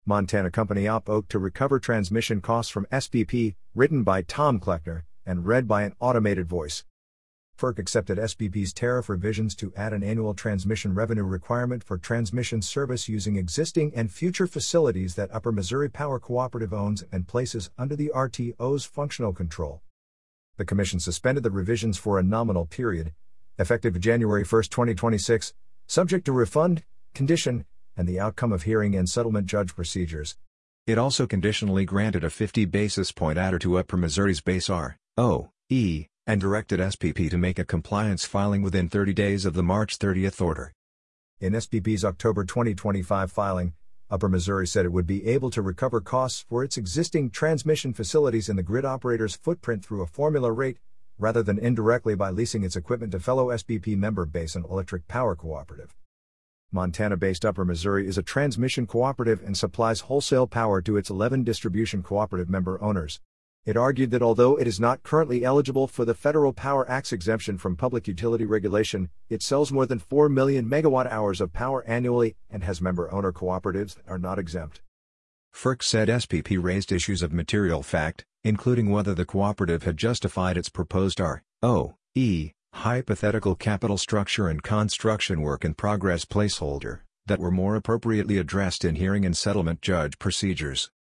Montana Company Op Oak to recover transmission costs from SPP, written by Tom Kleckner, and read by an automated voice. FERC accepted SPP's tariff revisions to add an annual transmission revenue requirement for transmission service using existing and future facilities that Upper Missouri Power Cooperative owns and places under the RTO's functional control. The Commission suspended the revisions for a nominal period, effective January 1, 2026, subject to refund, condition, and the outcome of hearing and settlement judge procedures. It also conditionally granted a 50 basis point adder to Upper Missouri's base ROE, and directed SPP to make a compliance filing within 30 days of the March 30 order. In SPP's October 2025 filing, Upper Missouri said it would be able to recover costs for its existing transmission facilities in the grid operator's footprint through a formula rate, rather than indirectly by leasing its equipment to fellow SPP member Basin Electric Power Cooperative. Montana-based Upper Missouri is a transmission cooperative and supplies wholesale power to its 11 distribution cooperative member owners. It argued that although it is not currently eligible for the Federal Power Act's exemption from public utility regulation, it sells more than 4 million megawatt-hours of power annually and has member-owner cooperatives that are not exempt. FERC said SPP raised issues of material fact, including whether the cooperative had justified its proposed ROE, hypothetical capital structure and construction work in progress placeholder, that were more appropriately addressed in hearing and settlement judge procedures.